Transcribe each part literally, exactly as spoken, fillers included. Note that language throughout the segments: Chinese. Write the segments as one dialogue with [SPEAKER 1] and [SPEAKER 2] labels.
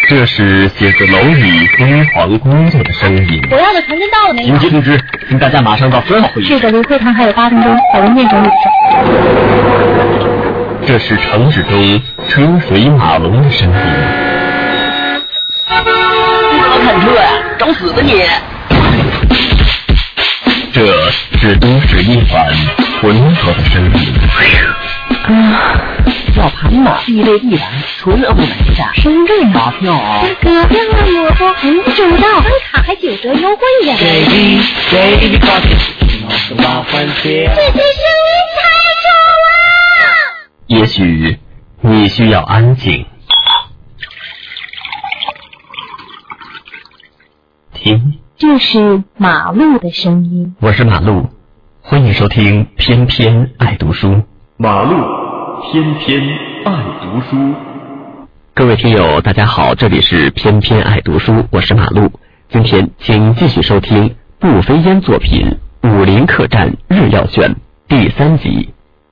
[SPEAKER 1] 这是写字楼里辉煌工作的声音。
[SPEAKER 2] 我要的传真到了没有？
[SPEAKER 1] 紧急通知，请大家马上到三号会议室。
[SPEAKER 2] 是的，离会堂还有八分钟，把文件整理上。
[SPEAKER 1] 这是城市中车水马龙的声音。
[SPEAKER 3] 不能看车呀，找死吧你！
[SPEAKER 1] 这是都市夜晚浑浊的声音。
[SPEAKER 3] 啊，要盘嘛，地位地板，纯欧美的，
[SPEAKER 2] 深圳
[SPEAKER 3] 发票啊！
[SPEAKER 2] 大哥，电话我说很周到，办卡还九折优惠呀！
[SPEAKER 3] Baby baby coffee， 这最
[SPEAKER 2] 声音太重了。
[SPEAKER 1] 也许你需要安静。听，
[SPEAKER 2] 这是马路的声音。
[SPEAKER 1] 我是马路，欢迎收听偏偏爱读书。
[SPEAKER 4] 马路偏偏爱读书。
[SPEAKER 1] 各位听友大家好，这里是偏偏爱读书，我是马路。今天请继续收听步飞烟作品《武林客栈日曜选》第三集。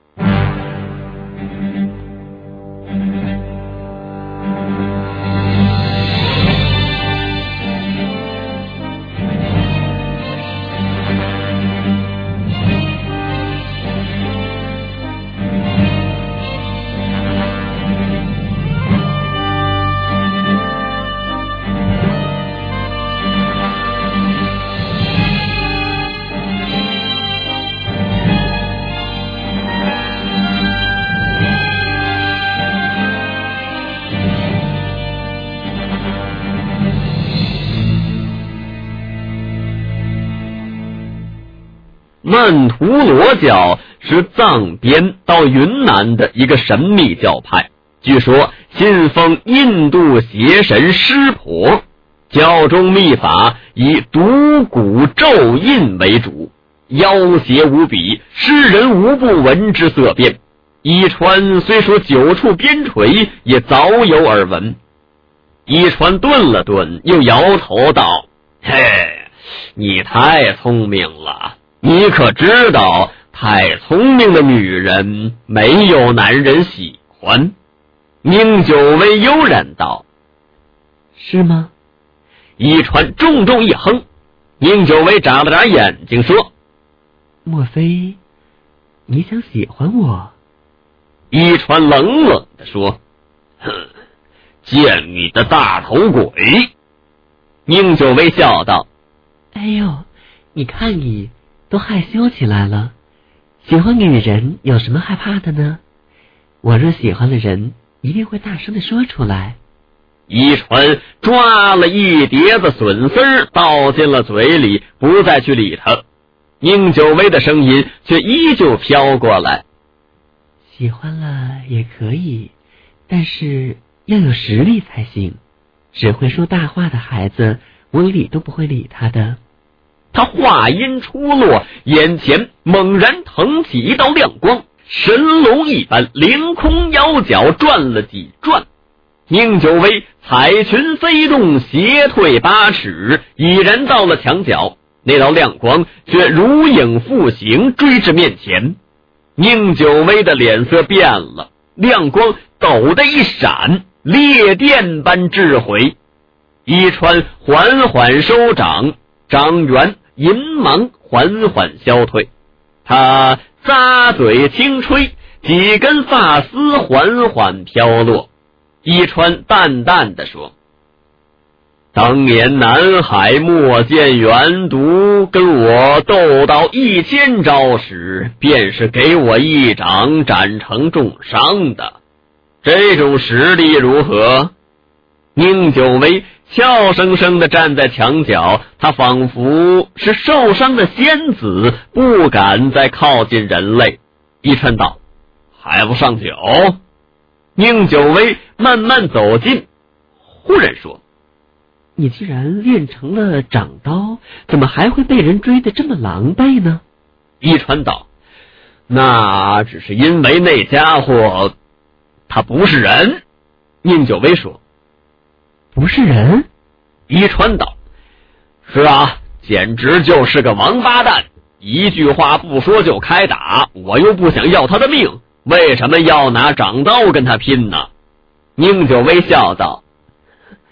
[SPEAKER 1] 曼陀罗教是藏边到云南的一个神秘教派，据说信奉印度邪神湿婆，教中秘法以读蛊咒印为主，妖邪无比，世人无不闻之色变。伊川虽说久处边陲，也早有耳闻。伊川顿了顿，又摇头道：嘿，你太聪明了，你可知道太聪明的女人没有男人喜欢？宁九微悠然道：是吗？伊川重重一哼。宁九微眨了眨眼睛说：莫非你想喜欢我？伊川冷冷地说：哼，见你的大头鬼！宁九微笑道：哎呦，你看你都害羞起来了，喜欢女人有什么害怕的呢？我若喜欢的人，一定会大声地说出来。伊川抓了一碟子笋丝儿倒进了嘴里，不再去理他。宁九微的声音却依旧飘过来：喜欢了也可以，但是要有实力才行，只会说大话的孩子，我理都不会理他的。他话音出落，眼前猛然腾起一道亮光，神龙一般凌空摇脚转了几转。宁九微彩裙飞动，斜退八尺，已然到了墙角，那道亮光却如影复形，追至面前。宁九微的脸色变了，亮光陡的一闪，烈电般掷回。伊川缓缓收掌，掌缘银芒缓缓消退，他咂嘴轻吹，几根发丝缓缓飘落。伊川淡淡地说：当年南海莫见远毒跟我斗到一千招时，便是给我一掌斩成重伤的，这种实力如何？宁九微俏生生地站在墙角，他仿佛是受伤的仙子，不敢再靠近人类。伊川道：还不上酒？宁九微慢慢走近，忽然说：你既然练成了掌刀，怎么还会被人追得这么狼狈呢？伊川道：那只是因为那家伙他不是人。宁九微说：不是人？伊川道：是啊，简直就是个王八蛋，一句话不说就开打，我又不想要他的命，为什么要拿掌刀跟他拼呢？宁九微笑道：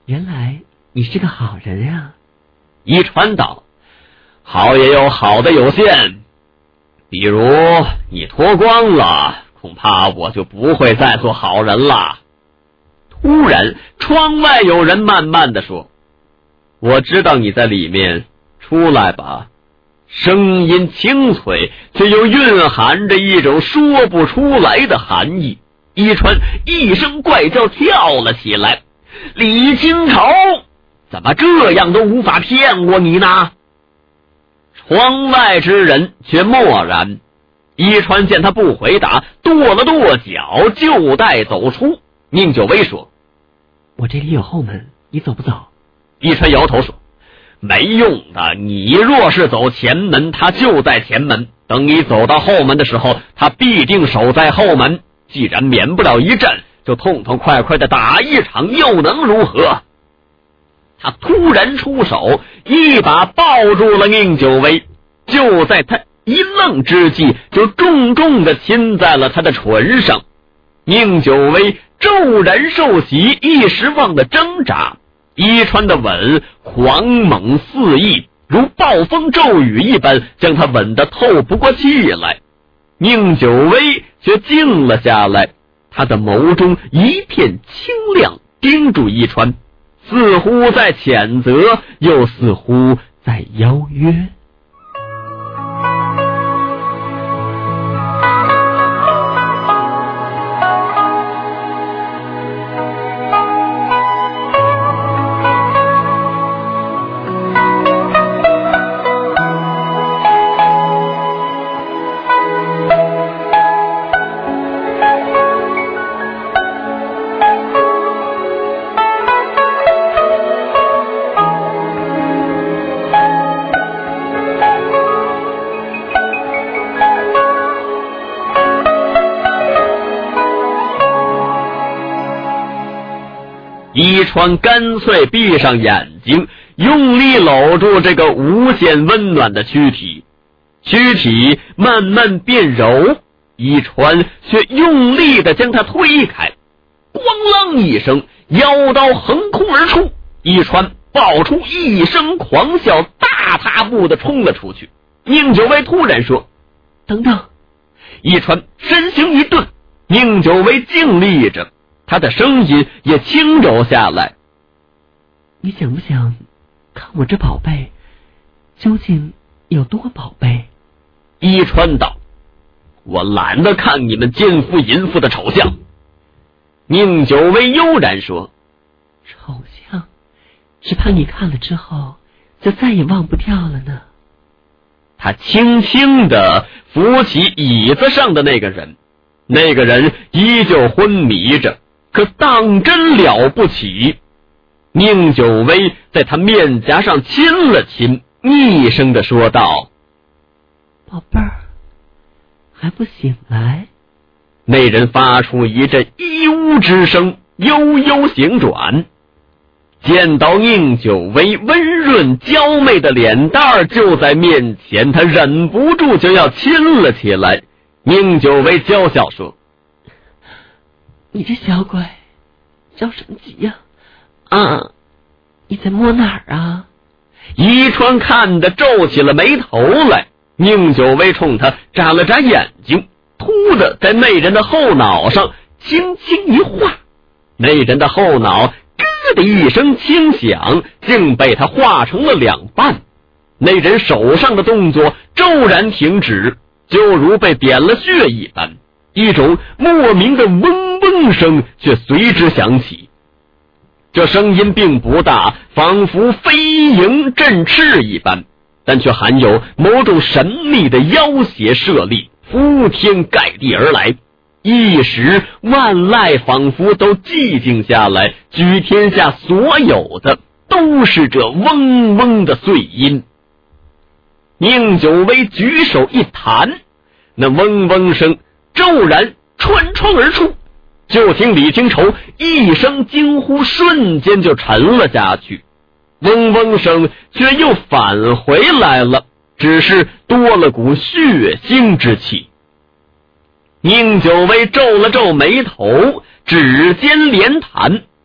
[SPEAKER 3] 原来你是个好人呀。
[SPEAKER 1] 一川道：好也有好的有限，比如你脱光了，恐怕我就不会再做好人了。突然窗外有人慢慢地说：我知道你在里面，出来吧。声音清脆，却又蕴含着一种说不出来的寒意。一川一声怪叫，跳了起来：李清愁，怎么这样都无法骗过你呢？窗外之人却默然。一川见他不回答，跺了跺脚，就待走出。宁九威说：
[SPEAKER 3] 我这里有后门，你走不走？
[SPEAKER 1] 一川摇头说：没用的，你若是走前门，他就在前门，等你走到后门的时候，他必定守在后门。既然免不了一战，就痛痛快快的打一场，又能如何？他突然出手，一把抱住了宁九威，就在他一愣之际，就重重的亲在了他的唇上。宁九威骤然受袭，一时忘了挣扎。一川的吻狂猛肆意，如暴风骤雨一般，将他吻得透不过气来。宁九威却静了下来，他的眸中一片清亮，盯住一川，似乎在谴责，又似乎在邀约。一川干脆闭上眼睛，用力搂住这个无限温暖的躯体，躯体慢慢变柔，一川却用力地将它推开。咣啷一声，腰刀横空而出，一川爆出一声狂笑，大踏步地冲了出去。宁九威突然说：等等！一川身形一顿，宁九威静立着，他的声音也轻柔下来。
[SPEAKER 3] 你想不想看我这宝贝究竟有多宝贝？
[SPEAKER 1] 一川道：我懒得看你们奸夫淫妇的丑相。宁九威悠然说：
[SPEAKER 3] 丑相，只怕你看了之后就再也忘不掉了呢。
[SPEAKER 1] 他轻轻地扶起椅子上的那个人，那个人依旧昏迷着，可当真了不起。宁九威在他面颊上亲了亲，昵声地说道：
[SPEAKER 3] 宝贝儿，还不醒来？
[SPEAKER 1] 那人发出一阵咿呜之声，悠悠醒转。见到宁九威温润娇媚的脸蛋就在面前，他忍不住就要亲了起来。宁九威娇笑说：
[SPEAKER 3] 你这小鬼着什么急呀？啊，你在摸哪儿啊？
[SPEAKER 1] 宜川看得皱起了眉头来。宁九威冲他眨了眨眼睛，突的在那人的后脑上轻轻一划，那人的后脑咯的一声轻响，竟被他划成了两半。那人手上的动作骤然停止，就如被点了穴一般，一种莫名的嗡嗡声却随之响起。这声音并不大，仿佛飞蝇振翅一般，但却含有某种神秘的妖邪摄力，铺天盖地而来。一时万籁仿佛都寂静下来，举天下所有的都是这嗡嗡的碎音。宁九威举手一弹，那嗡嗡声骤然穿窗而出，就听李清愁一声惊呼，瞬间就沉了下去。嗡嗡声却又返回来了，只是多了股血腥之气。宁九威皱了皱眉头，指尖连弹，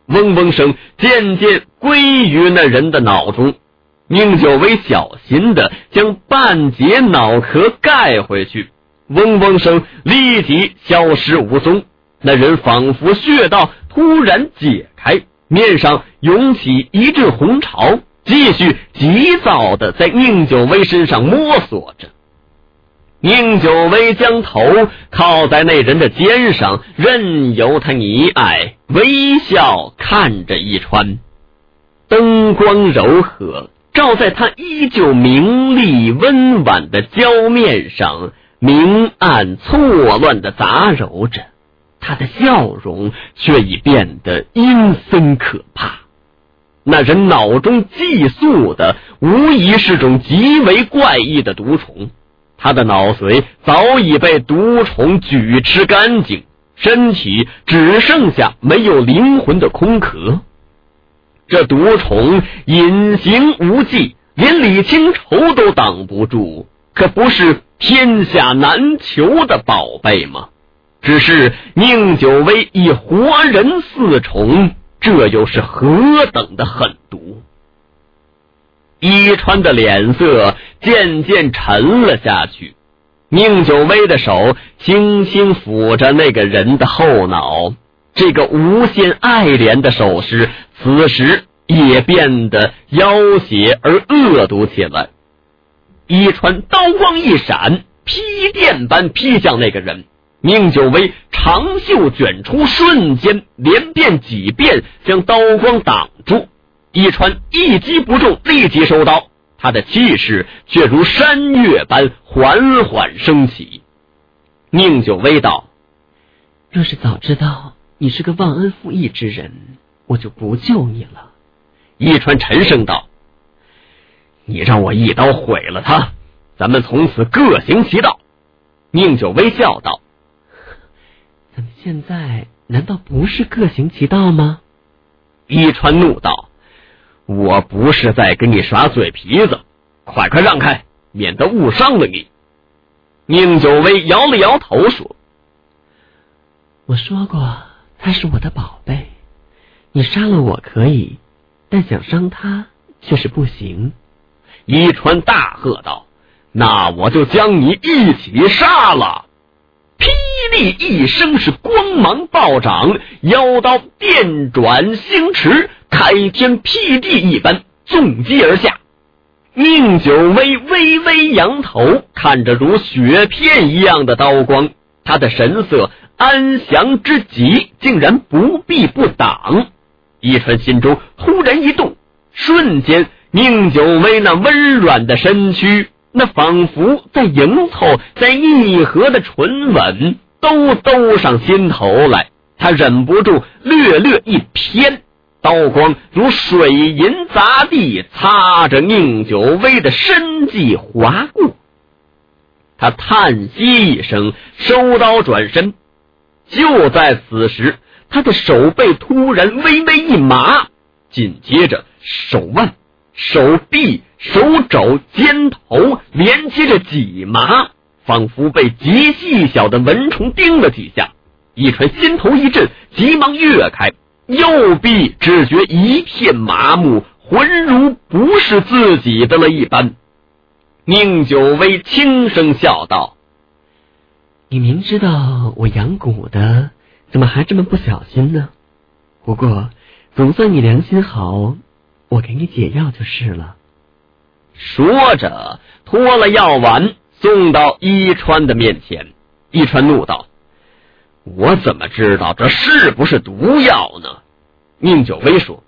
[SPEAKER 1] 嗡嗡声渐渐归于那人的脑中。宁九为小心的将半截脑壳盖回去，嗡嗡声立即消失无踪。那人仿佛穴道突然解开，面上涌起一阵红潮，继续急躁的在宁九威身上摸索着。宁九威将头靠在那人的肩上，任由他溺爱，微笑看着一川。灯光柔和，照在他依旧明丽温婉的娇面上，明暗错乱的杂糅着，他的笑容却已变得阴森可怕。那人脑中寄宿的无疑是种极为怪异的毒虫，他的脑髓早已被毒虫咀吃干净，身体只剩下没有灵魂的空壳。这毒虫隐形无迹，连李清愁都挡不住，可不是天下难求的宝贝吗？只是宁九威以活人似虫，这又是何等的狠毒！伊川的脸色渐渐沉了下去，宁九威的手轻轻抚着那个人的后脑，这个无限爱怜的手势此时也变得妖邪而恶毒起来。伊川刀光一闪，劈电般劈向那个人，宁九威长袖卷出，瞬间连变几变将刀光挡住。伊川一击不中，立即收刀，他的气势却如山岳般缓缓升起。宁九威道：
[SPEAKER 3] 若是早知道你是个忘恩负义之人，我就不救你了。
[SPEAKER 1] 伊川沉声道：你让我一刀毁了他，咱们从此各行其道。宁九威笑道：
[SPEAKER 3] 咱们现在难道不是各行其道吗？
[SPEAKER 1] 伊川怒道：我不是在跟你耍嘴皮子，快快让开，免得误伤了你。宁九威摇了摇头说：
[SPEAKER 3] 我说过他是我的宝贝，你杀了我可以，但想伤他却是不行。
[SPEAKER 1] 伊川大喝道：那我就将你一起杀了！霹雳一声是光芒暴涨，腰刀电转星驰，开天辟地一般纵击而下。宁九威微微扬头，看着如雪片一样的刀光，他的神色安详之极，竟然不避不挡。伊川心中突然一动，瞬间宁九威那温软的身躯，那仿佛在迎凑在一合的唇吻都兜上心头来，他忍不住略略一偏，刀光如水银砸地，擦着宁九威的身际划过。他叹息一声，收刀转身。就在此时，他的手背突然微微一麻，紧接着手腕、手臂、手肘、肩头连接着几麻，仿佛被极细小的蚊虫叮了几下。一川心头一震，急忙跃开，右臂只觉一片麻木，浑如不是自己的了一般。宁九威轻声笑道：
[SPEAKER 3] 你明知道我养蛊的，怎么还这么不小心呢？不过总算你良心好，我给你解药就是了。
[SPEAKER 1] 说着脱了药丸送到伊川的面前。伊川怒道：我怎么知道这是不是毒药呢？宁九威说：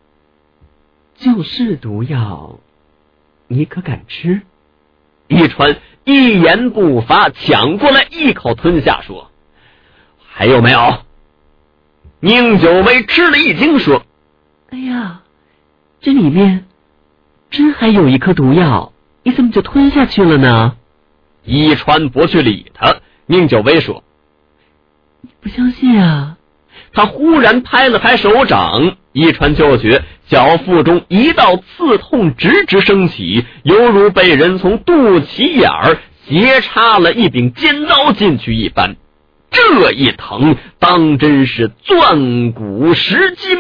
[SPEAKER 3] 就是毒药，你可敢吃？
[SPEAKER 1] 伊川一言不发，抢过来一口吞下，说：还有没有？宁九威吃了一惊，说：
[SPEAKER 3] 哎呀，这里面真还有一颗毒药，你怎么就吞下去了呢？
[SPEAKER 1] 伊川不去理他。宁九威说：
[SPEAKER 3] 你不相信啊？
[SPEAKER 1] 他忽然拍了拍手掌，伊川就觉小腹中一道刺痛直直升起，犹如被人从肚脐眼儿斜插了一柄尖刀进去一般。这一疼当真是钻骨蚀筋，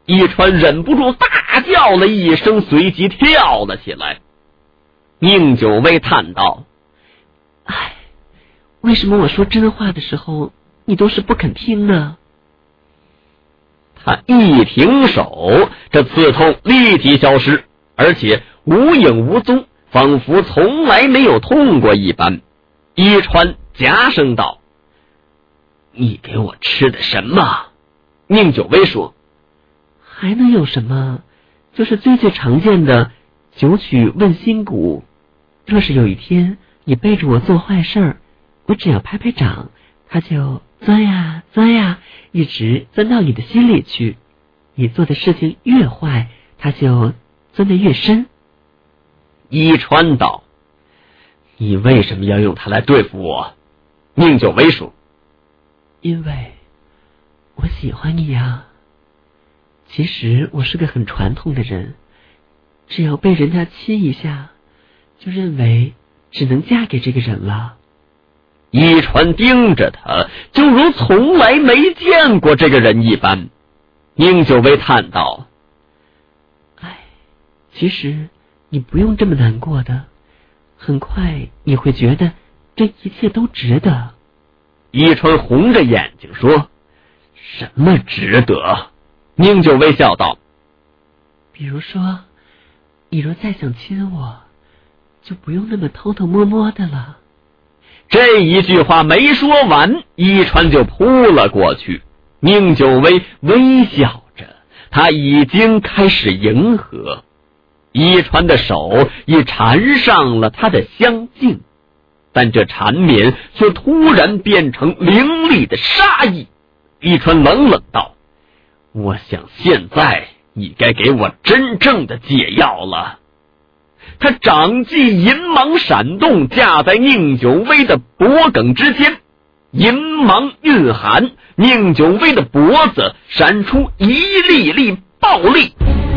[SPEAKER 1] 一川忍不住大叫了一声，随即跳了起来。宁九微叹道：
[SPEAKER 3] 唉，为什么我说真话的时候你都是不肯听呢？
[SPEAKER 1] 他一停手，这刺痛立即消失，而且无影无踪，仿佛从来没有痛过一般。一川夹声道：你给我吃的什么？宁九微说：
[SPEAKER 3] 还能有什么？就是最最常见的九曲问心鼓。若是有一天你背着我做坏事儿，我只要拍拍掌，他就钻呀钻呀，一直钻到你的心里去。你做的事情越坏，他就钻得越深。
[SPEAKER 1] 伊川道：你为什么要用它来对付我？宁九微说：
[SPEAKER 3] 因为我喜欢你呀。其实我是个很传统的人，只要被人家亲一下，就认为只能嫁给这个人了。
[SPEAKER 1] 伊川盯着他，就如从来没见过这个人一般。宁九微叹道：
[SPEAKER 3] 唉，其实你不用这么难过的，很快你会觉得这一切都值得。
[SPEAKER 1] 伊川红着眼睛说：什么值得？宁九微笑道：
[SPEAKER 3] 比如说，你若再想亲我，就不用那么偷偷摸摸的了。
[SPEAKER 1] 这一句话没说完，伊川就扑了过去。宁九微微笑着，他已经开始迎合。伊川的手已缠上了他的香镜，但这缠绵却突然变成凌厉的杀意。伊川冷冷道：我想现在你该给我真正的解药了。他掌际银芒闪动，架在宁九微的脖颈之间，银芒蕴含，宁九微的脖子闪出一粒粒暴力。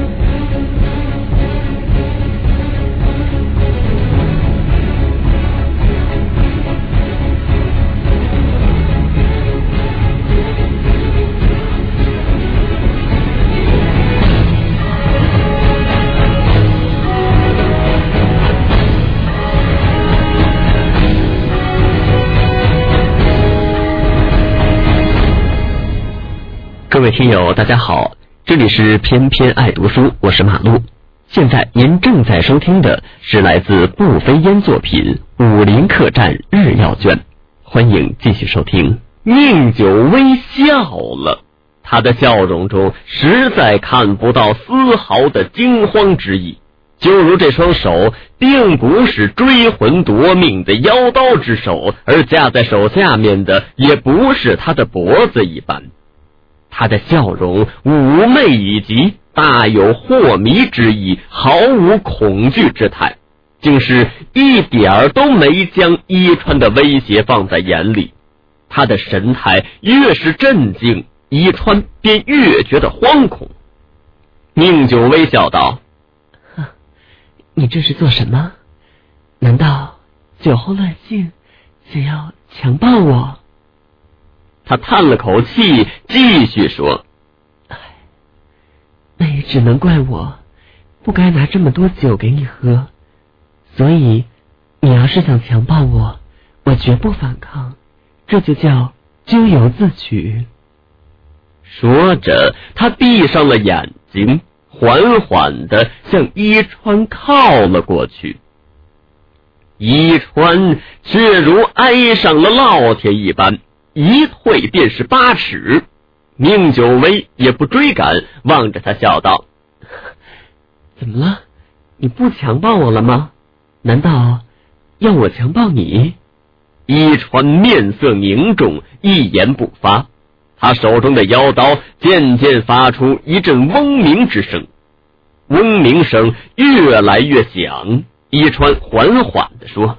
[SPEAKER 1] 各位听友大家好，这里是偏偏爱读书，我是马路。现在您正在收听的是来自步飞烟作品《武林客栈日曜卷》，欢迎继续收听。宁九微笑了，他的笑容中实在看不到丝毫的惊慌之意，就如这双手并不是追魂夺命的妖刀之手，而架在手下面的也不是他的脖子一般。他的笑容妩媚以及大有惑迷之意，毫无恐惧之态，竟是一点儿都没将伊川的威胁放在眼里。他的神态越是镇静，伊川便越觉得惶恐。宁九微笑道：
[SPEAKER 3] 你这是做什么？难道酒后乱性，想要强暴我？
[SPEAKER 1] 他叹了口气，继续说：
[SPEAKER 3] 唉，那也只能怪我不该拿这么多酒给你喝，所以你要是想强暴我，我绝不反抗，这就叫咎由自取。
[SPEAKER 1] 说着，他闭上了眼睛，缓缓地向伊川靠了过去。伊川却如挨上了烙铁一般，一退便是八尺。宁九微也不追赶，望着他笑道：
[SPEAKER 3] 怎么了？你不强暴我了吗？难道要我强暴你？
[SPEAKER 1] 伊川面色凝重，一言不发。他手中的妖刀渐渐发出一阵嗡鸣之声，嗡鸣声越来越响。伊川缓缓地说：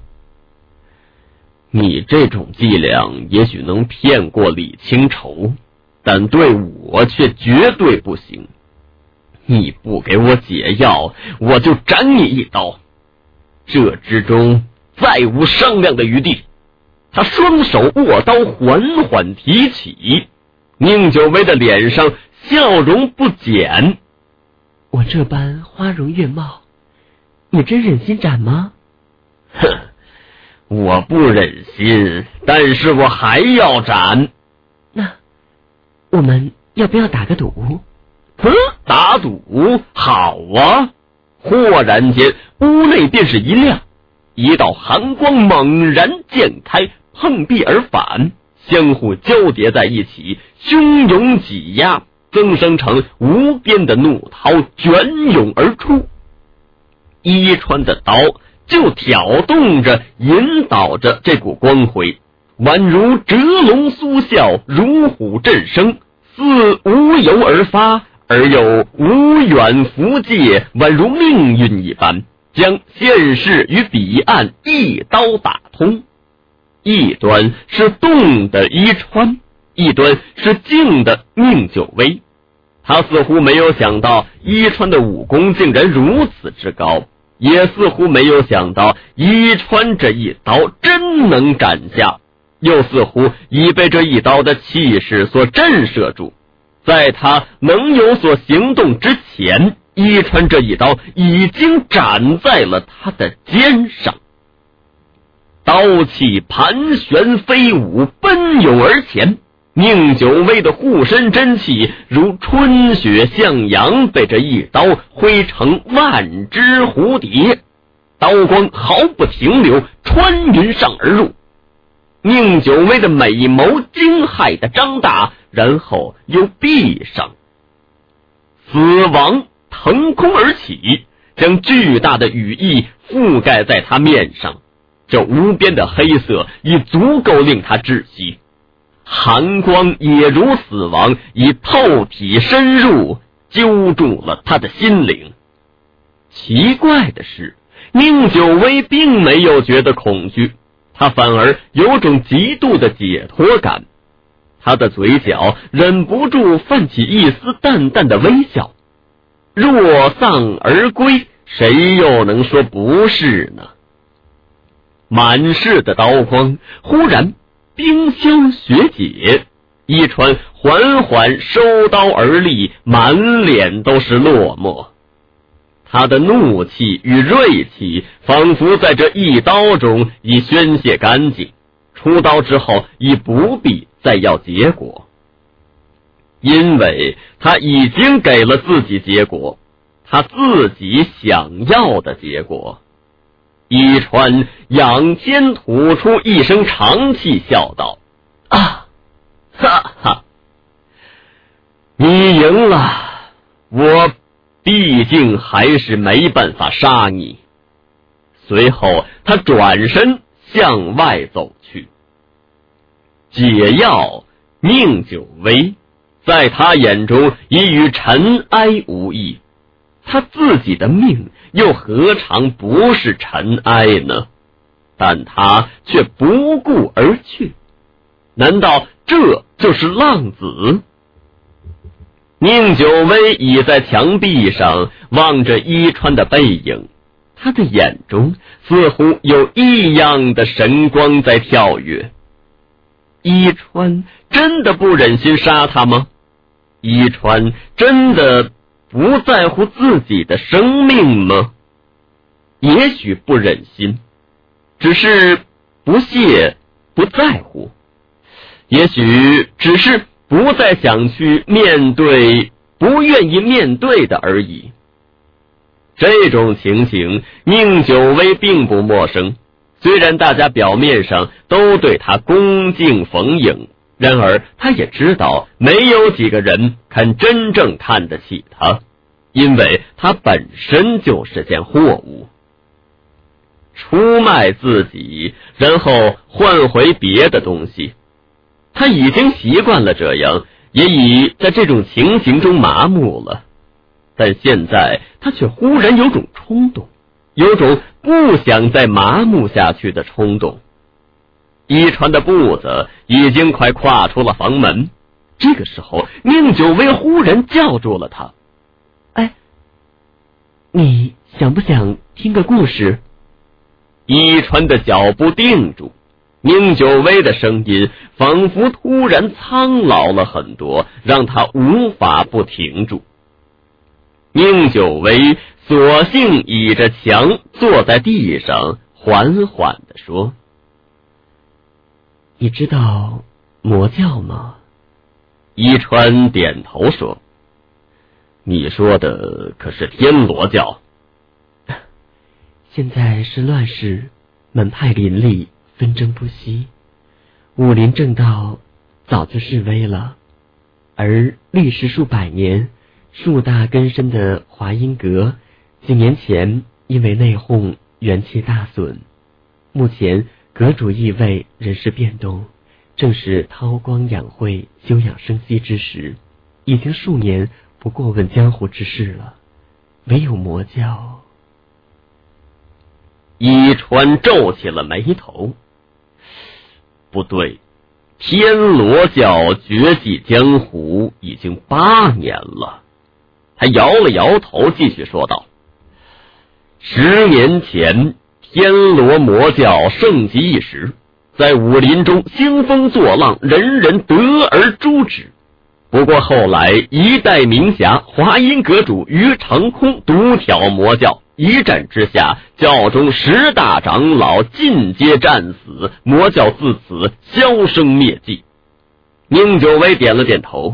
[SPEAKER 1] 你这种伎俩也许能骗过李清愁，但对我却绝对不行。你不给我解药，我就斩你一刀，这之中再无商量的余地。他双手握刀缓缓提起，宁九微的脸上笑容不减。
[SPEAKER 3] 我这般花容月貌，你真忍心斩吗？
[SPEAKER 1] 哼，我不忍心，但是我还要斩。
[SPEAKER 3] 那我们要不要打个赌？
[SPEAKER 1] 哼，打赌好啊！忽然间，屋内便是一亮，一道寒光猛然溅开，碰壁而返，相互交叠在一起，汹涌挤压，增生成无边的怒涛卷涌而出。伊川的刀就挑动着，引导着这股光辉，宛如折龙苏啸，如虎振声，似无由而发，而又无远弗届，宛如命运一般，将现世与彼岸一刀打通。一端是动的伊川，一端是静的宁九微。他似乎没有想到伊川的武功竟然如此之高，也似乎没有想到伊川这一刀真能斩下，又似乎已被这一刀的气势所震慑住。在他能有所行动之前，伊川这一刀已经斩在了他的肩上。刀气盘旋飞舞，奔涌而前，宁九微的护身真气如春雪向阳，被这一刀挥成万只蝴蝶，刀光毫不停留，穿云上而入。宁九微的美眸惊骇的张大，然后又闭上。死亡腾空而起，将巨大的羽翼覆盖在他面上，这无边的黑色已足够令他窒息。寒光也如死亡，已透体深入，揪住了他的心灵。奇怪的是，宁九微并没有觉得恐惧，他反而有种极度的解脱感。他的嘴角忍不住泛起一丝淡淡的微笑。若丧而归，谁又能说不是呢？满室的刀光忽然冰消雪解，伊川缓缓收刀而立，满脸都是落寞。他的怒气与锐气仿佛在这一刀中已宣泄干净，出刀之后已不必再要结果，因为他已经给了自己结果，他自己想要的结果。伊川仰天吐出一声长气，笑道：啊，哈哈，你赢了，我毕竟还是没办法杀你。随后他转身向外走去。解药宁九微在他眼中已与尘埃无异，他自己的命又何尝不是尘埃呢？但他却不顾而去，难道这就是浪子？宁九微倚在墙壁上望着伊川的背影，他的眼中似乎有异样的神光在跳跃。伊川真的不忍心杀他吗？伊川真的不在乎自己的生命吗？也许不忍心，只是不屑，不在乎。也许只是不再想去面对不愿意面对的而已。这种情形宁九微并不陌生，虽然大家表面上都对他恭敬逢迎，然而他也知道没有几个人肯真正看得起他，因为他本身就是件货物。出卖自己，然后换回别的东西，他已经习惯了这样，也已在这种情形中麻木了。但现在他却忽然有种冲动，有种不想再麻木下去的冲动。伊川的步子已经快跨出了房门，这个时候宁九微忽然叫住了他：
[SPEAKER 3] 哎，你想不想听个故事？
[SPEAKER 1] 伊川的脚步定住， 宁九微的声音仿佛突然苍老了很多，让他无法不停住。宁九微索性倚着墙坐在地上，缓缓地说：
[SPEAKER 3] 你知道魔教吗？
[SPEAKER 1] 伊川点头说：你说的可是天罗教？
[SPEAKER 3] 现在是乱世，门派林立，纷争不息，武林正道早就式微了。而历时数百年树大根深的华阴阁，几年前因为内讧元气大损，目前阁主易位，人事变动，正是韬光养晦、休养生息之时，已经数年不过问江湖之事了。唯有魔教。
[SPEAKER 1] 伊川皱起了眉头。不对，天罗教绝迹江湖已经八年了。他摇了摇头，继续说道：十年前天罗魔教盛极一时，在武林中兴风作浪，人人得而诛之。不过后来一代名侠华阴阁主于长空独挑魔教，一战之下，教中十大长老尽皆战死，魔教自此销声灭迹。宁九微点了点头。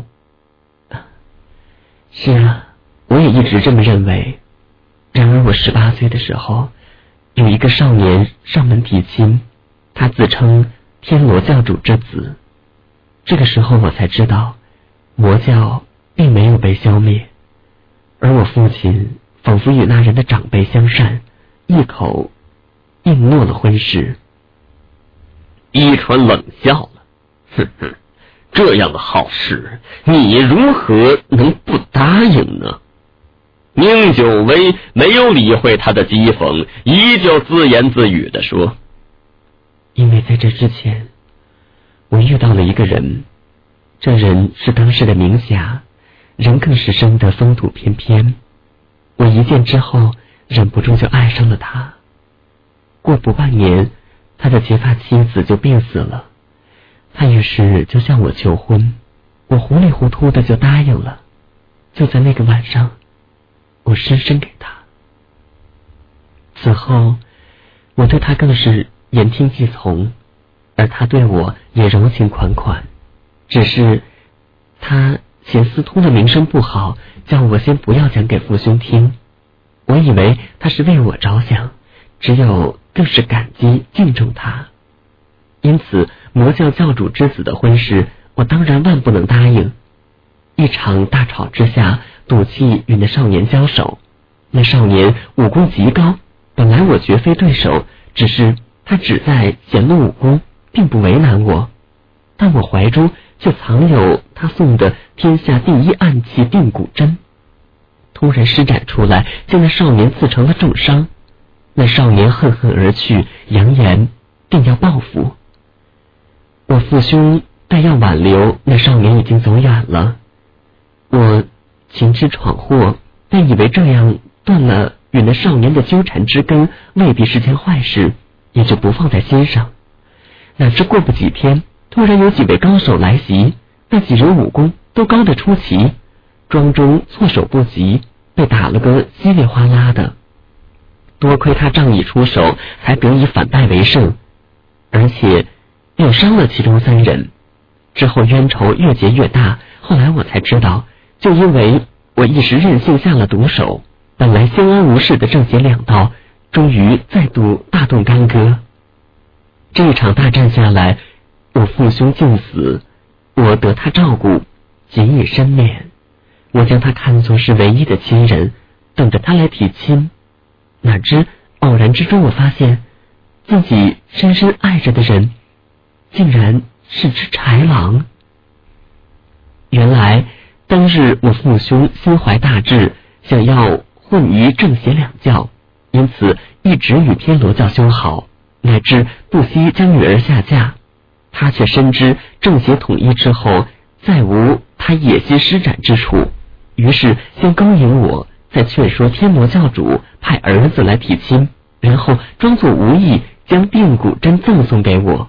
[SPEAKER 3] 是啊，我也一直这么认为。然而我十八岁的时候，有一个少年上门提亲，他自称天罗教主之子。这个时候我才知道，魔教并没有被消灭，而我父亲仿佛与那人的长辈相善，一口应诺了婚事。
[SPEAKER 1] 伊川冷笑了，哼哼，这样的好事，你如何能不答应呢？宁九微没有理会他的讥讽，依旧自言自语地说：
[SPEAKER 3] 因为在这之前，我遇到了一个人，这人是当时的名侠，人更是生得风度翩翩。我一见之后，忍不住就爱上了他。过不半年，他的结发妻子就病死了，他于是就向我求婚，我糊里糊涂的就答应了。就在那个晚上，我失身给他。此后，我对他更是言听计从，而他对我也柔情款款。只是他嫌司徒的名声不好，叫我先不要讲给父兄听。我以为他是为我着想，只有更是感激敬重他。因此魔教教主之子的婚事，我当然万不能答应。一场大吵之下，赌气与那少年交手。那少年武功极高，本来我绝非对手，只是他只在显露武功，并不为难我。但我怀中却藏有他送的天下第一暗器定骨针，突然施展出来，将那少年刺成了重伤。那少年恨恨而去，扬言定要报复。我父兄待要挽留，那少年已经走远了。我情知闯祸，但以为这样断了与那少年的纠缠之根，未必是件坏事，也就不放在心上。哪知过不几天，突然有几位高手来袭，那几人武功都高得出奇，庄中措手不及，被打了个稀里哗啦的。多亏他仗义出手，才得以反败为胜，而且又伤了其中三人。之后冤仇越结越大，后来我才知道，就因为我一时任性下了毒手，本来相安无事的正邪两道，终于再度大动干戈。这一场大战下来，我父兄尽死，我得他照顾，仅以身免。我将他看作是唯一的亲人，等着他来提亲。哪知偶然之中，我发现自己深深爱着的人，竟然是只豺狼。原来当日我父兄心怀大志，想要混于正邪两教，因此一直与天罗教修好，乃至不惜将女儿下嫁。他却深知正邪统一之后，再无他野心施展之处，于是先勾引我，再劝说天魔教主派儿子来提亲，然后装作无意将定骨针赠送给我。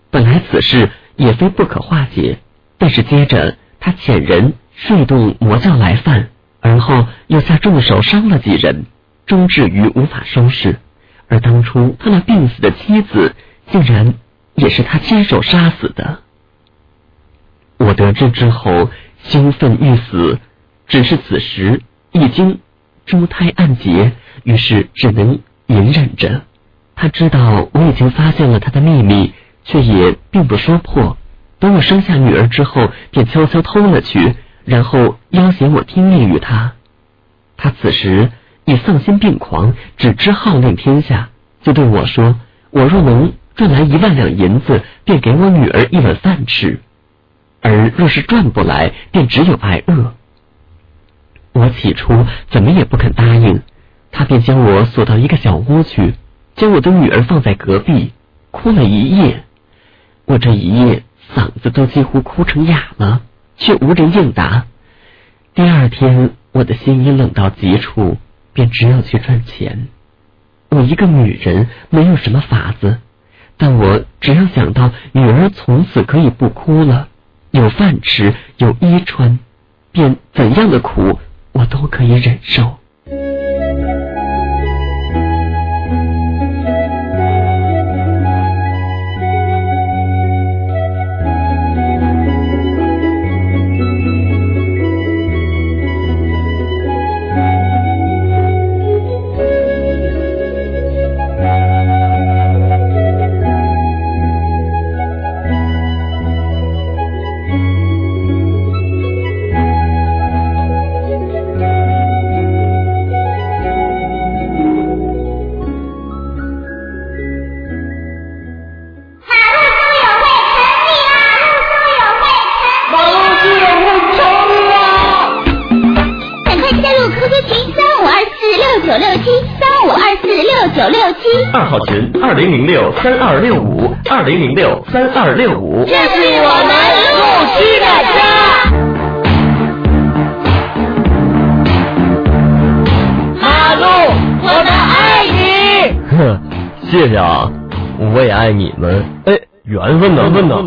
[SPEAKER 3] 本来此事也非不可化解，但是接着他遣人率动魔教来犯，而后又下重手伤了几人，终至于无法收拾。而当初他那病死的妻子，竟然也是他亲手杀死的。我得知之后兴奋欲死，只是此时已经珠胎暗结，于是只能隐忍着。他知道我已经发现了他的秘密，却也并不说破。等我生下女儿之后，便悄悄偷了去，然后要挟我听命于他。他此时已丧心病狂，只知号令天下，就对我说，我若能赚来一万两银子，便给我女儿一碗饭吃，而若是赚不来，便只有挨饿。我起初怎么也不肯答应，他便将我锁到一个小屋去，将我的女儿放在隔壁，哭了一夜。我这一夜嗓子都几乎哭成哑了，却无人应答。第二天我的心已冷到极处，便只有去赚钱。我一个女人没有什么法子，但我只要想到女儿从此可以不哭了，有饭吃，有衣穿，便怎样的苦我都可以忍受。
[SPEAKER 4] 二号群二零零六三二六五二零零六三二六五，
[SPEAKER 2] 这是我们陆区的家。马路，我们爱你。
[SPEAKER 5] 哼，谢谢啊，我也爱你们。哎，缘分呢？缘分呢？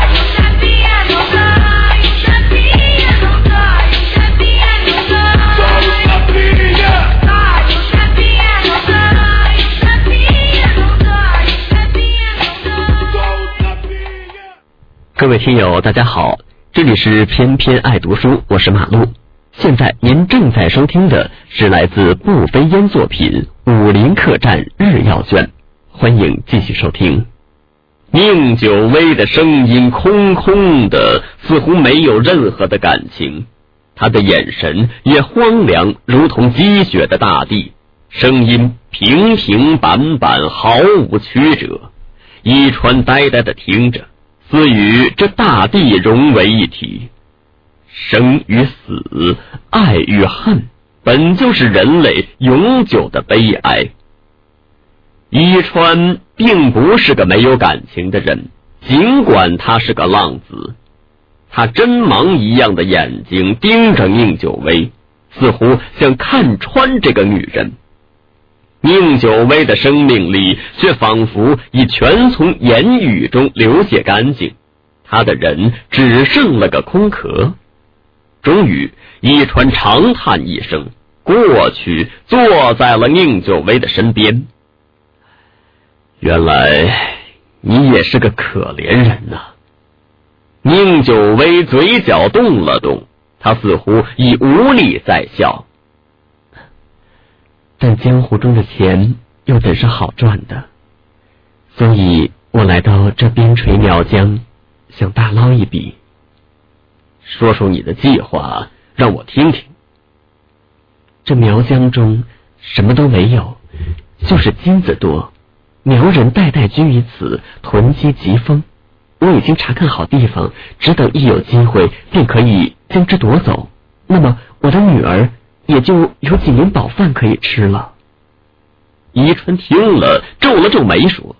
[SPEAKER 3] 各位听友大家好，这里是偏偏爱读书，我是马路。现在您正在收听的是来自不飞烟作品《武林客栈日曜卷》，欢迎继续收听。
[SPEAKER 1] 宁九微的声音空空的，似乎没有任何的感情，他的眼神也荒凉，如同积雪的大地，声音平平板板，毫无曲折。伊川呆呆的听着，似与这大地融为一体。生与死，爱与恨，本就是人类永久的悲哀。伊川并不是个没有感情的人，尽管他是个浪子。他针芒一样的眼睛盯着宁九微，似乎想看穿这个女人。宁九微的生命力却仿佛已全从言语中流泻干净，他的人只剩了个空壳。终于，伊川长叹一声，过去坐在了宁九微的身边。原来你也是个可怜人呐、啊。宁九微嘴角动了动，他似乎已无力再笑。
[SPEAKER 3] 但江湖中的钱又怎是好赚的，所以我来到这边陲苗疆，想大捞一笔。
[SPEAKER 1] 说说你的计划，让我听听。
[SPEAKER 3] 这苗疆中什么都没有，就是金子多，苗人代代居于此，囤积极丰。我已经查看好地方，只等一有机会便可以将之夺走，那么我的女儿也就有几年饱饭可以吃了。
[SPEAKER 1] 伊川听了皱了皱眉说，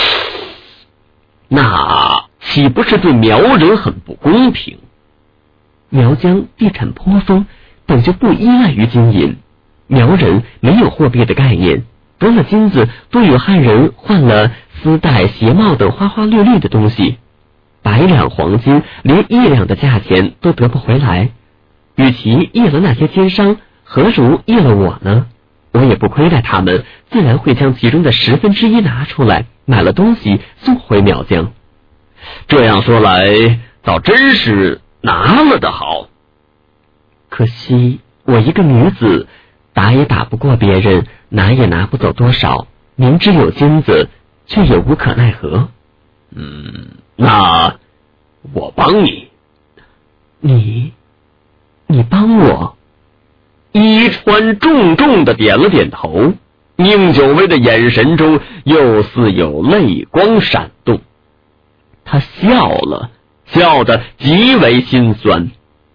[SPEAKER 1] 那岂不是对苗人很不公平？
[SPEAKER 3] 苗疆地产颇丰，本就不依赖于金银，苗人没有货币的概念， 多了金子，多与汉人换了丝带、鞋帽等花花绿绿的东西，百两黄金连一两的价钱都得不回来。与其益了那些奸商，何如益了我呢？我也不亏待他们，自然会将其中的十分之一拿出来，买了东西送回苗疆。
[SPEAKER 1] 这样说来，倒真是拿了的好。
[SPEAKER 3] 可惜我一个女子，打也打不过别人，拿也拿不走多少，明知有金子，却也无可奈何。
[SPEAKER 1] 嗯，那我帮你。
[SPEAKER 3] 你，你帮我？
[SPEAKER 1] 伊川重重的点了点头，宁九薇的眼神中又似有泪光闪动。他笑了，笑得极为心酸。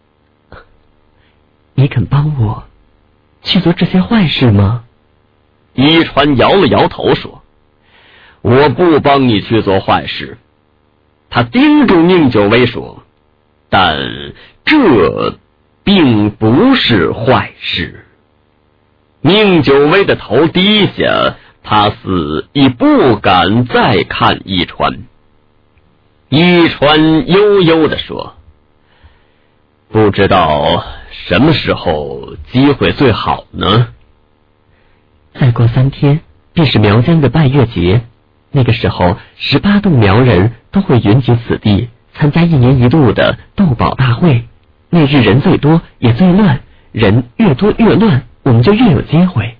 [SPEAKER 3] 你肯帮我去做这些坏事吗？
[SPEAKER 1] 伊川摇了摇头说，我不帮你去做坏事。他叮嘱宁九薇说，但这并不是坏事。宁九薇的头低下，他似已不敢再看伊川。伊川悠悠地说，不知道什么时候机会最好呢？
[SPEAKER 3] 再过三天便是苗疆的拜月节，那个时候十八洞苗人都会云集此地，参加一年一度的斗宝大会。那日人最多也最乱，人越多越乱，我们就越有机会。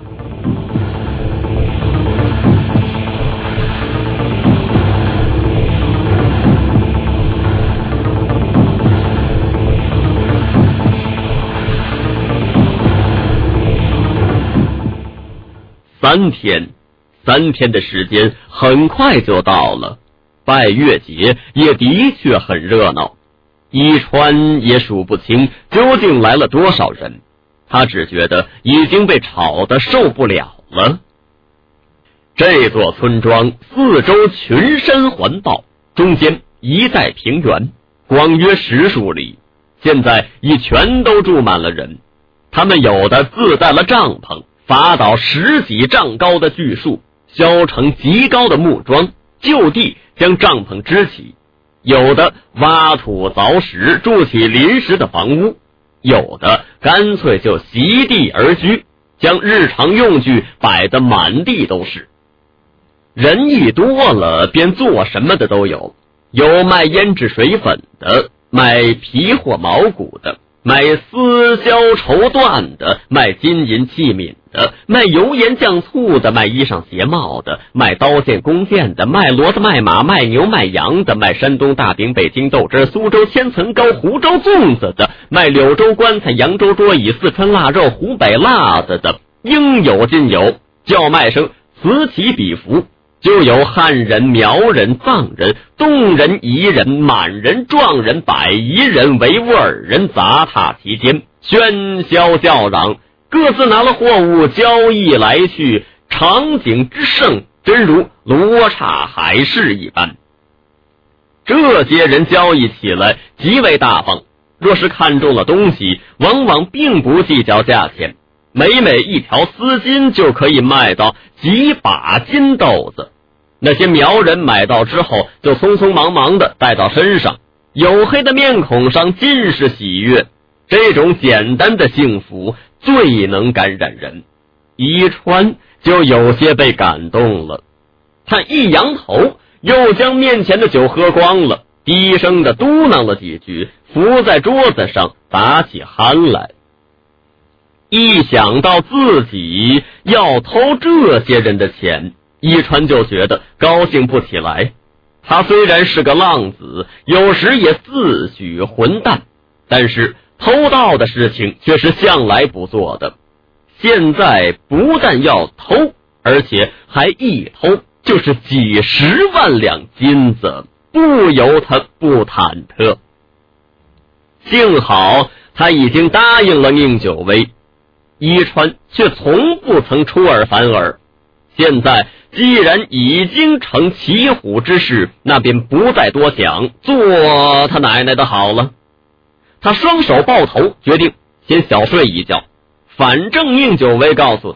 [SPEAKER 1] 三天，三天的时间很快就到了。拜月节也的确很热闹，伊川也数不清究竟来了多少人，他只觉得已经被吵得受不了了。这座村庄四周群山环抱，中间一带平原，广约十数里，现在已全都住满了人。他们有的自带了帐篷，伐倒十几丈高的巨树，削成极高的木桩，就地将帐篷支起；有的挖土凿石，筑起临时的房屋；有的干脆就席地而居，将日常用具摆得满地都是。人一多了，便做什么的都有，有卖胭脂水粉的，卖皮货毛骨的，卖丝绡绸缎的，卖金银器皿的，卖油盐酱醋的，卖衣裳鞋帽的，卖刀剑弓箭的，卖骡子卖马卖牛卖羊的，卖山东大饼北京豆汁苏州千层糕湖州粽子的，卖柳州棺材扬州桌椅四川腊肉湖北辣子的，应有尽有，叫卖声此起彼伏。就有汉人、苗人、藏人、东人、彝人、满人、壮人、百夷人、维吾尔人杂沓其间，喧嚣叫嚷，各自拿了货物交易来去，场景之盛，真如罗刹海市一般。这些人交易起来极为大方，若是看中了东西，往往并不计较价钱，每每一条丝巾就可以卖到几把金豆子。那些苗人买到之后，就匆匆忙忙地带到身上，黝黑的面孔上尽是喜悦。这种简单的幸福最能感染人。伊川就有些被感动了，他一扬头，又将面前的酒喝光了，低声地嘟囔了几句，伏在桌子上打起鼾来。一想到自己要偷这些人的钱，伊川就觉得高兴不起来。他虽然是个浪子，有时也自诩混蛋，但是偷盗的事情却是向来不做的。现在不但要偷，而且还一偷就是几十万两金子，不由他不忐忑。幸好他已经答应了宁九薇，伊川却从不曾出尔反尔。现在既然已经成骑虎之势，那便不再多想，做他奶奶的好了。他双手抱头，决定先小睡一觉，反正宁九薇告诉他，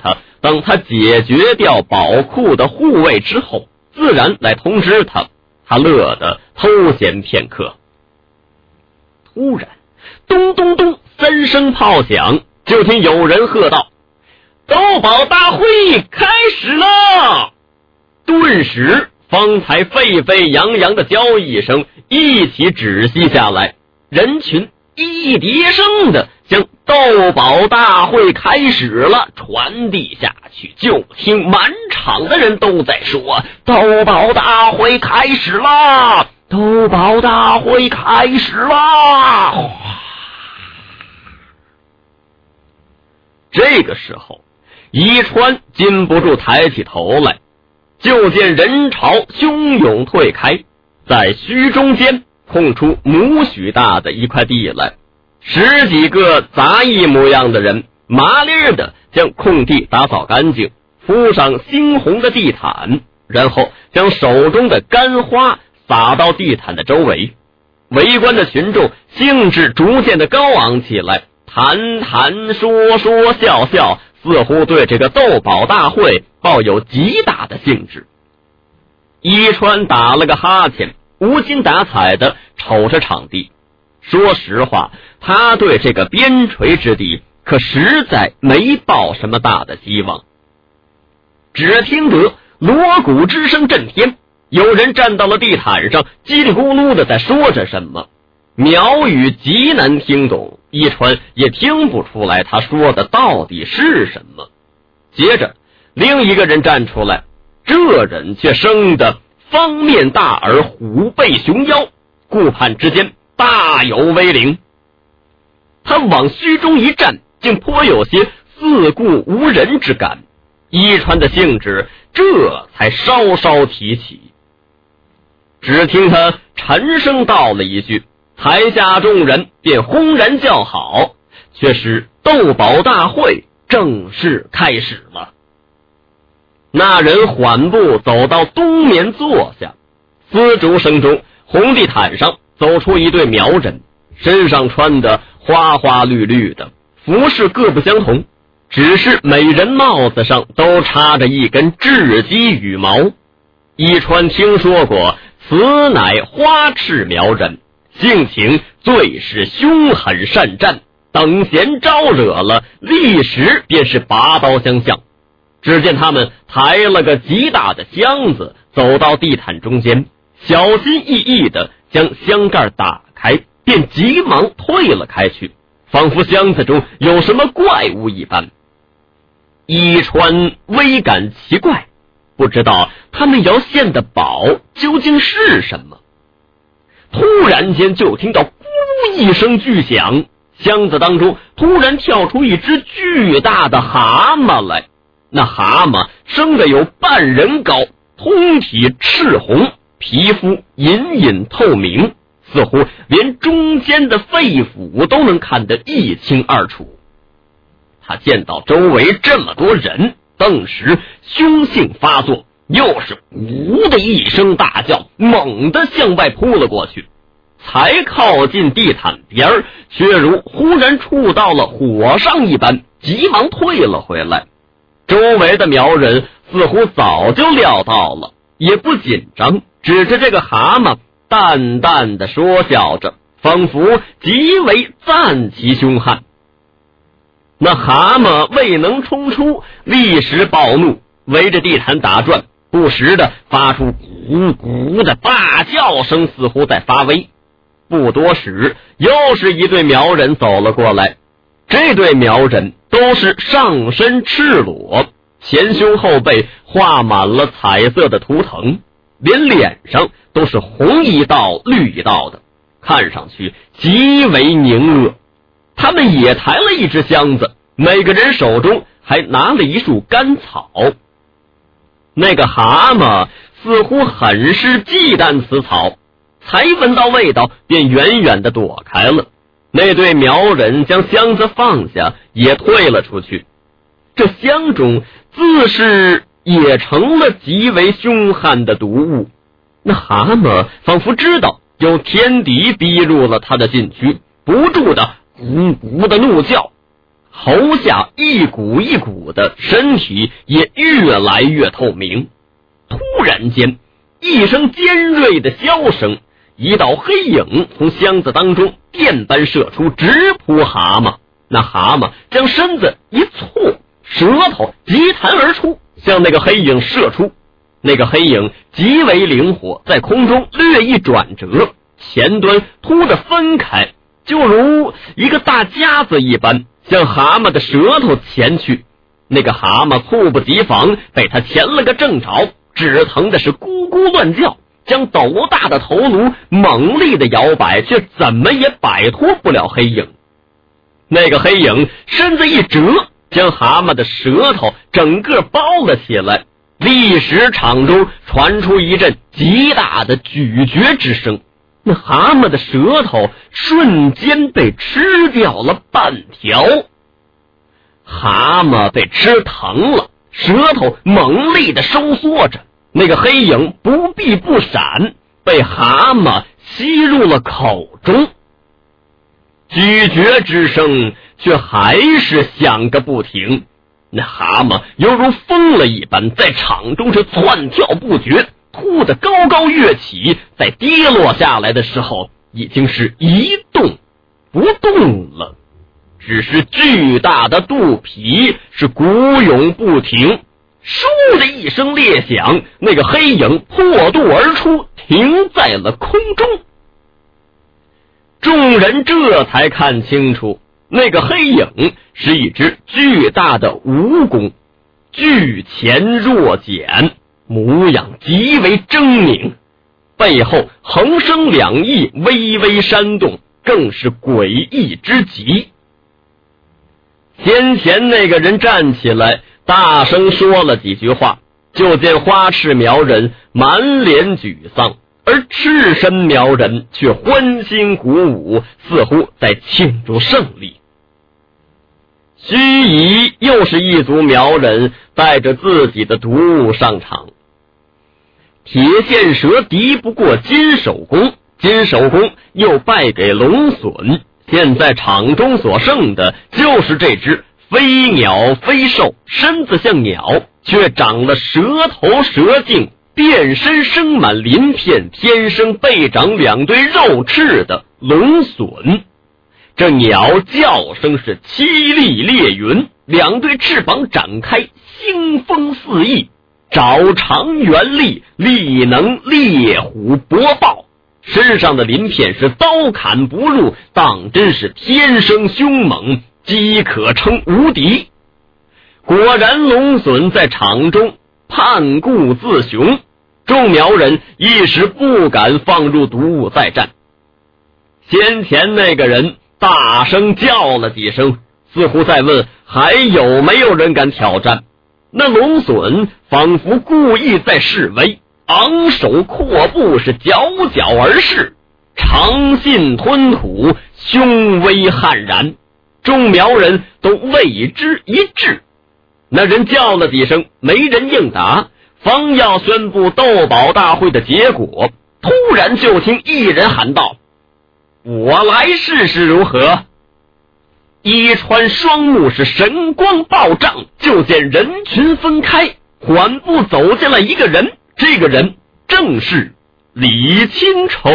[SPEAKER 1] 等他解决掉宝库的护卫之后，自然来通知他。他乐得偷闲片刻。突然，咚咚咚三声炮响，就听有人喝道：“斗宝大会开始了！”顿时，方才沸沸扬扬的交易声一起止息下来，人群一叠声的将斗宝大会开始了传递下去，就听满场的人都在说：“斗宝大会开始啦！斗宝大会开始啦！”这个时候，宜川禁不住抬起头来，就见人潮汹涌退开，在墟中间空出亩许大的一块地来，十几个杂役模样的人麻利的将空地打扫干净，铺上猩红的地毯，然后将手中的干花撒到地毯的周围。围观的群众兴致逐渐的高昂起来，谈谈说说笑笑，似乎对这个斗宝大会抱有极大的兴致。伊川打了个哈欠，无精打采的瞅着场地。说实话，他对这个边陲之地可实在没抱什么大的希望。只听得锣鼓之声震天，有人站到了地毯上，叽里咕噜的在说着什么，苗语极难听懂，伊川也听不出来他说的到底是什么。接着另一个人站出来，这人却生得方面大而虎背熊腰，顾盼之间大有威灵。他往虚中一站，竟颇有些四顾无人之感，伊川的兴致这才稍稍提起。只听他沉声道了一句，台下众人便轰然叫好，却是斗宝大会正式开始了。那人缓步走到东面坐下，丝竹声中，红地毯上走出一对苗人，身上穿的花花绿绿的，服饰各不相同，只是每人帽子上都插着一根雉鸡羽毛。伊川听说过，此乃花赤苗人，性情最是凶狠善战，等闲招惹了，立时便是拔刀相向。只见他们抬了个极大的箱子，走到地毯中间，小心翼翼地将箱盖打开，便急忙退了开去，仿佛箱子中有什么怪物一般。伊川微感奇怪，不知道他们要献的宝究竟是什么。突然间就听到咕一声巨响，箱子当中突然跳出一只巨大的蛤蟆来。那蛤蟆生得有半人高，通体赤红，皮肤隐隐透明，似乎连中间的肺腑都能看得一清二楚。他见到周围这么多人，顿时凶性发作，又是呜的一声大叫，猛地向外扑了过去。才靠近地毯边，却如忽然触到了火上一般，急忙退了回来。周围的苗人似乎早就料到了，也不紧张，指着这个蛤蟆淡淡的说笑着，仿佛极为赞其凶悍。那蛤蟆未能冲出，立时暴怒，围着地毯打转，不时的发出咕咕的大叫声，似乎在发威。不多时，又是一对苗人走了过来。这对苗人都是上身赤裸，前胸后背画满了彩色的图腾，连脸上都是红一道绿一道的，看上去极为凝恶。他们也抬了一只箱子，每个人手中还拿了一束干草。那个蛤蟆似乎很是忌惮此草，才闻到味道便远远地躲开了。那对苗人将箱子放下，也退了出去。这箱中自是也成了极为凶悍的毒物。那蛤蟆仿佛知道有天敌逼入了他的禁区，不住的咕咕的怒叫。 头下一股一股的，身体也越来越透明。突然间，一声尖锐的箫声，一道黑影从箱子当中电般射出，直扑蛤蟆。那蛤蟆将身子一错，舌头急弹而出，向那个黑影射出。那个黑影极为灵活，在空中略一转折，前端突地分开，就如一个大夹子一般，向蛤蟆的舌头前去。那个蛤蟆猝不及防，被他钳了个正着，只疼的是咕咕乱叫，将斗大的头颅猛力的摇摆，却怎么也摆脱不了黑影。那个黑影身子一折，将蛤蟆的舌头整个包了起来，立时场中传出一阵极大的咀嚼之声。那蛤蟆的舌头瞬间被吃掉了半条。蛤蟆被吃疼了，舌头猛力的收缩着，那个黑影不避不闪，被蛤蟆吸入了口中。咀嚼之声却还是响个不停，那蛤蟆犹如疯了一般，在场中是窜跳不绝，突得高高跃起，在跌落下来的时候已经是一动不动了，只是巨大的肚皮是鼓涌不停。倏的一声烈响，那个黑影破肚而出，停在了空中。众人这才看清楚，那个黑影是一只巨大的蜈蚣，巨前若茧，模样极为狰狞，背后横生两翼，微微扇动，更是诡异之极。先前那个人站起来，大声说了几句话，就见花赤苗人满脸沮丧，而赤身苗人却欢欣鼓舞，似乎在庆祝胜利。须臾，又是一族苗人带着自己的毒物上场。铁线蛇敌不过金守公，金守公又败给龙隼，现在场中所剩的就是这只非鸟非兽，身子像鸟，却长了蛇头蛇颈，遍身生满鳞片，天生背长两对肉翅的龙隼。这鸟叫声是凄厉烈云，两对翅膀展开，腥风四溢，爪长圆利，力能猎虎搏豹，身上的鳞片是刀砍不入，当真是天生凶猛，饥可称无敌。果然龙隼在场中叛故自雄，众苗人一时不敢放入毒物再战。先前那个人大声叫了几声，似乎在问还有没有人敢挑战。那龙隼仿佛故意在示威，昂首阔步，是皎皎而逝，长信吞吐，凶威悍然，众苗人都为之一滞。那人叫了几声，没人应答，方要宣布斗宝大会的结果，突然就听一人喊道：我来试试如何？一川双目是神光暴涨，就见人群分开，缓步走进来一个人，这个人正是李清愁。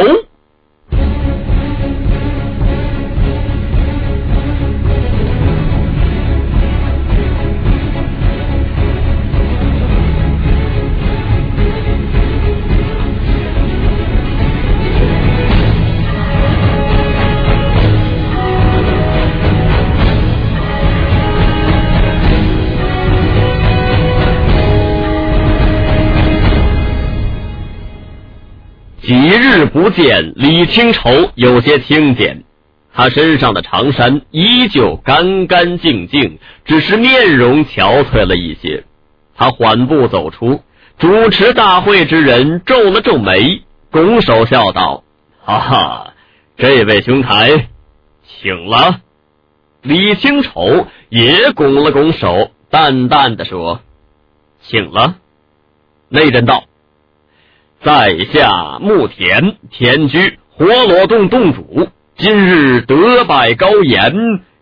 [SPEAKER 1] 几日不见，李清愁有些清简，他身上的长衫依旧干干净净，只是面容憔悴了一些。他缓步走出，主持大会之人皱了皱眉，拱手笑道：哈哈，这位兄台请了。李清愁也拱了拱手，淡淡的说：请了。那人道：在下木田田居活罗洞洞主，今日得拜高言，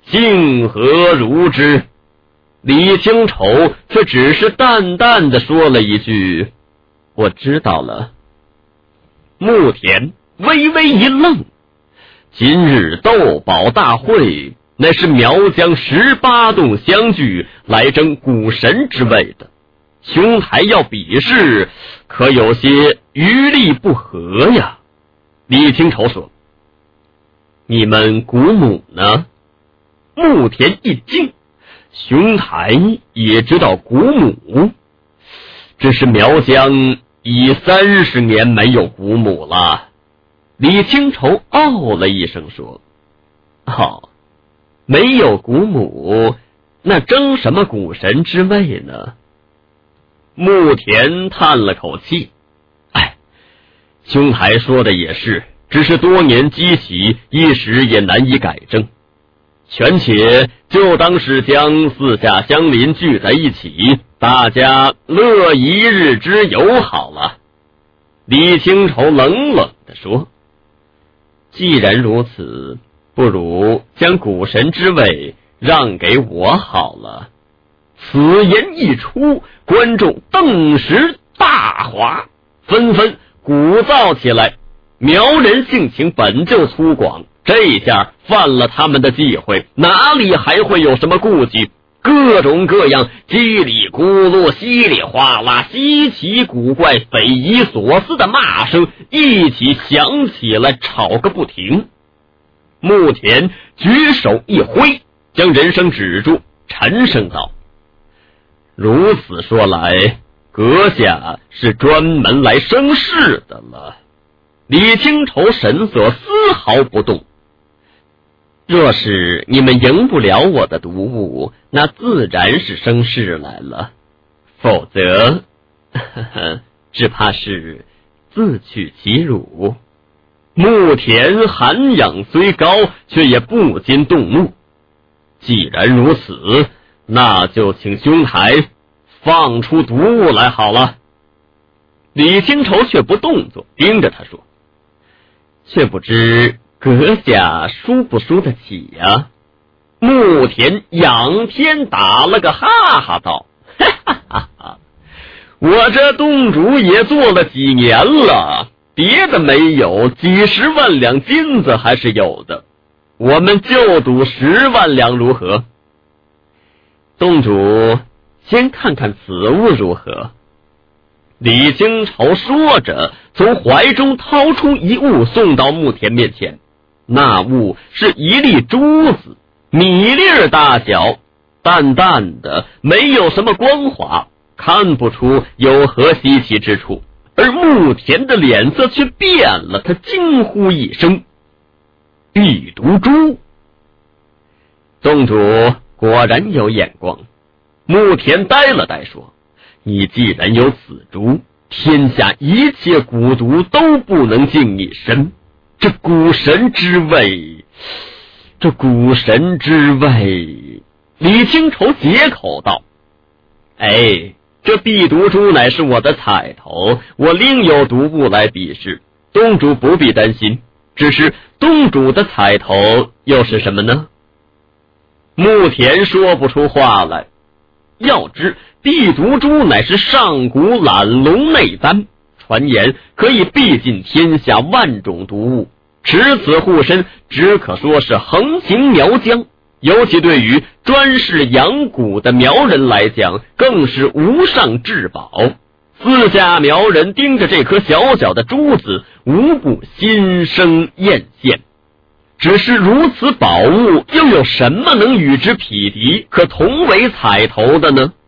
[SPEAKER 1] 幸何如之？李清丑却只是淡淡的说了一句：我知道了。穆田微微一愣，今日斗宝大会乃是苗疆十八洞相聚来争古神之位的，兄台要比试，可有些余力不合呀。李清丑说：你们古母呢？穆田一惊，兄台也知道古母？只是苗疆已三十年没有古母了。李清丑哦了一声说：哦，没有古母，那争什么古神之位呢？穆田叹了口气，哎，兄台说的也是，只是多年积习，一时也难以改正。权且就当是将四下乡邻聚在一起，大家乐一日之游好了。李清丑冷冷地说：既然如此，不如将古神之位让给我好了。此言一出，观众顿时大哗，纷纷鼓噪起来。苗人性情本就粗犷，这下犯了他们的忌讳，哪里还会有什么顾忌？各种各样叽里咕噜、稀里哗啦、稀奇古怪、匪夷所思的骂声一起响起来，吵个不停。穆田举手一挥，将人声止住，沉声道：如此说来，阁下是专门来生事的了。李清丑神色丝毫不动。若是你们赢不了我的毒物，那自然是生事来了，否则呵呵只怕是自取其辱。穆田涵养虽高，却也不禁动怒。既然如此，那就请兄台放出毒物来好了。李清丑却不动作，盯着他说：却不知阁下输不输得起呀？穆田仰天打了个哈哈道：哈哈哈，我这洞主也做了几年了，别的没有，几十万两金子还是有的，我们就赌十万两如何？洞主先看看此物如何？李清丑说着，从怀中掏出一物送到穆田面前。那物是一粒珠子，米粒儿大小，淡淡的，没有什么光滑，看不出有何稀奇之处。而穆田的脸色却变了，他惊呼一声：玉毒珠！洞主果然有眼光。穆田呆了呆说：你既然有此珠，天下一切蛊毒都不能近你身。这蛊神之位，这蛊神之位，李清丑解口道：哎，这避毒珠乃是我的彩头，我另有毒物来比试，东主不必担心。只是东主的彩头又是什么呢？穆田说不出话来。要知避毒珠乃是上古懒龙内丹，传言可以避尽天下万种毒物，持此护身只可说是横行苗疆，尤其对于专事养蛊的苗人来讲，更是无上至宝。四下苗人盯着这颗小小的珠子，无不心生艳羡。只是如此宝物，又有什么能与之匹敌，可同为彩头的呢？